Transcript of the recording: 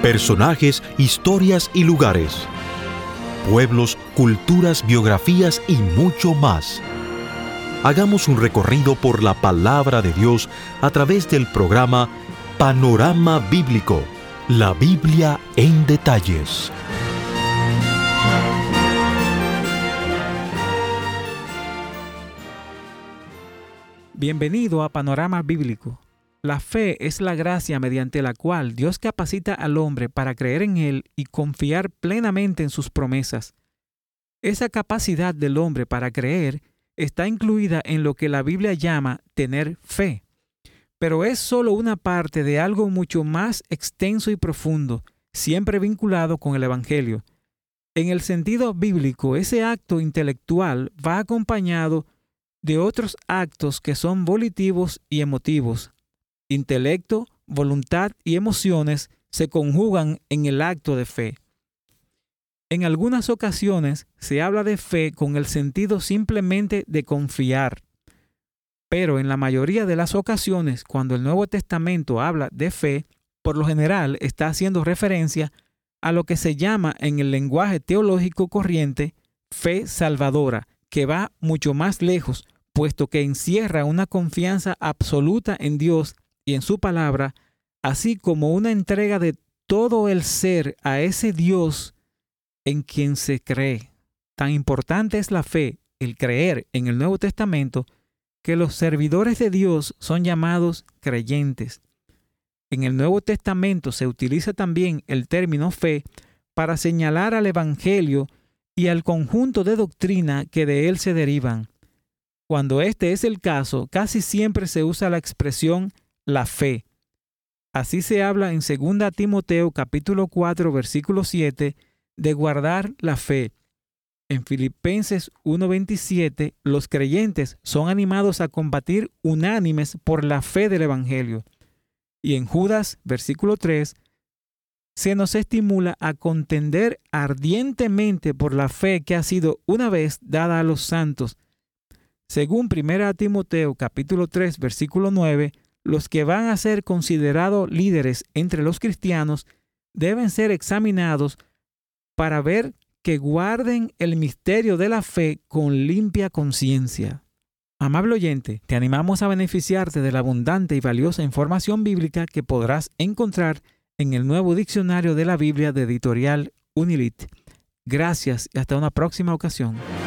Personajes, historias y lugares. Pueblos, culturas, biografías y mucho más. Hagamos un recorrido por la palabra de Dios a través del programa Panorama Bíblico, la Biblia en detalles. Bienvenido a Panorama Bíblico. La fe es la gracia mediante la cual Dios capacita al hombre para creer en Él y confiar plenamente en sus promesas. Esa capacidad del hombre para creer está incluida en lo que la Biblia llama tener fe. Pero es solo una parte de algo mucho más extenso y profundo, siempre vinculado con el Evangelio. En el sentido bíblico, ese acto intelectual va acompañado de otros actos que son volitivos y emotivos. Intelecto, voluntad y emociones se conjugan en el acto de fe. En algunas ocasiones se habla de fe con el sentido simplemente de confiar. Pero en la mayoría de las ocasiones, cuando el Nuevo Testamento habla de fe, por lo general está haciendo referencia a lo que se llama en el lenguaje teológico corriente fe salvadora, que va mucho más lejos, puesto que encierra una confianza absoluta en Dios y en su palabra, así como una entrega de todo el ser a ese Dios en quien se cree. Tan importante es la fe, el creer en el Nuevo Testamento, que los servidores de Dios son llamados creyentes. En el Nuevo Testamento se utiliza también el término fe para señalar al Evangelio y al conjunto de doctrina que de él se derivan. Cuando este es el caso, casi siempre se usa la expresión la fe. Así se habla en 2 Timoteo capítulo 4 versículo 7 de guardar la fe. En Filipenses 1:27, los creyentes son animados a combatir unánimes por la fe del Evangelio. Y en Judas, versículo 3, se nos estimula a contender ardientemente por la fe que ha sido una vez dada a los santos. Según 1 Timoteo capítulo 3, versículo 9, los que van a ser considerados líderes entre los cristianos deben ser examinados para ver que guarden el misterio de la fe con limpia conciencia. Amable oyente, te animamos a beneficiarte de la abundante y valiosa información bíblica que podrás encontrar en el nuevo diccionario de la Biblia de Editorial Unilit. Gracias y hasta una próxima ocasión.